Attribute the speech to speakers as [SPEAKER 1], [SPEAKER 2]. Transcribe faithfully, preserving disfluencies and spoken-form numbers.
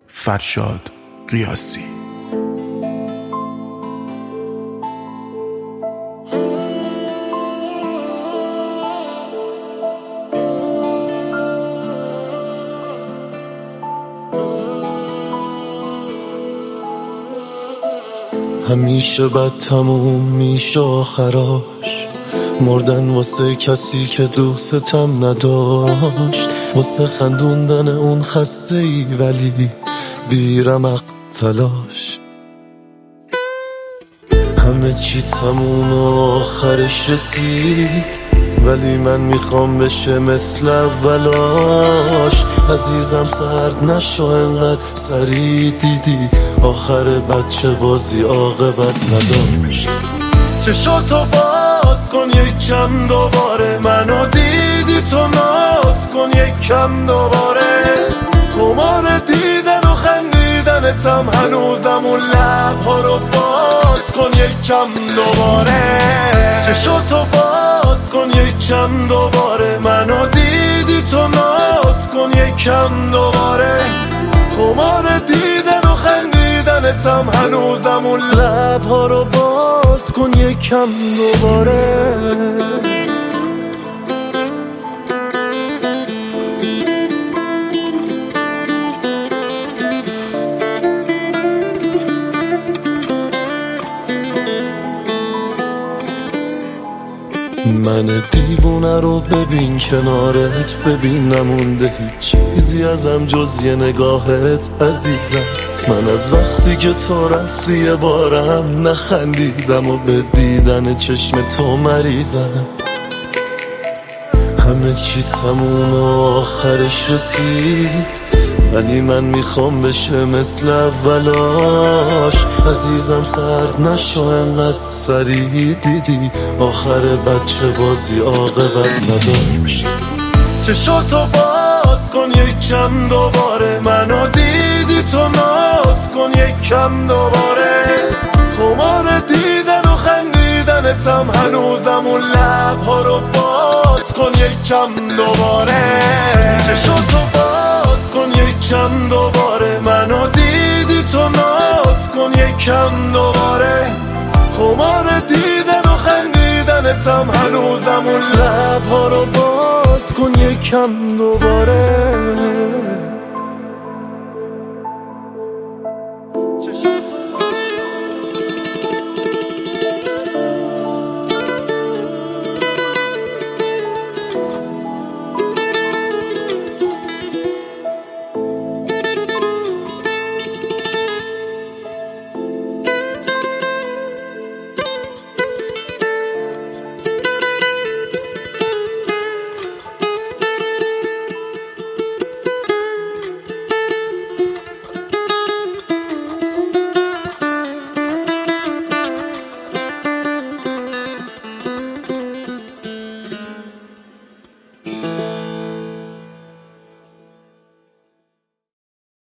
[SPEAKER 1] فرشاد قیاسی.
[SPEAKER 2] همیشه بد تموم میشه آخراش، مردن واسه کسی که دوستم نداشت، واسه خندوندن اون خسته ای ولی بیرمق تلاش. همه چی تموم و آخرش رسید، ولی من میخوام بشه مثل اولاش. عزیزم سرد نشو انقدر سریع، دیدی آخر بچه بازی عاقبت نداشت. چشاتو باز کن یک کم دوباره، منو دیدی تو ناز کن یک کم دوباره. خمار دیدن و خندیدنتم هنوزم اون لبها رو باز کن یک کم دوباره. چشاتو باز کن یک کم دوباره، منو دیدی تو ناز کن یک کم دوباره. خمار دیدن و خندیدنتم هنوزم اون لبها رو باز کن یک کم دوباره. من دیوونه رو ببین کنارت، ببین نمونده هیچ چیزی ازم جز یه نگاهت عزیزم. من از وقتی که تو رفتی یه بارم نخندیدم و به دیدن چشم تو مریضم. همه چی تموم و آخرش رسید، ولی من میخوام بشه مثل اولاش. عزیزم سرد نشو انقدر سریع، دیدی آخر بچه بازی عاقبت نداشت. چشاتو باز کن یک کم دوباره، منو دیدی تو ناز کن یک کم دوباره. خمار دیدن و خندیدنتم هنوزم اون لبها رو باز کن یک کم دوباره. چشاتو باز کن یک کم دوباره، منو دیدی تو ناز کن یک کم دوباره. خمار دیدن و خندیدنتم هنوزم اون لبها رو باز کن یک کم دوباره.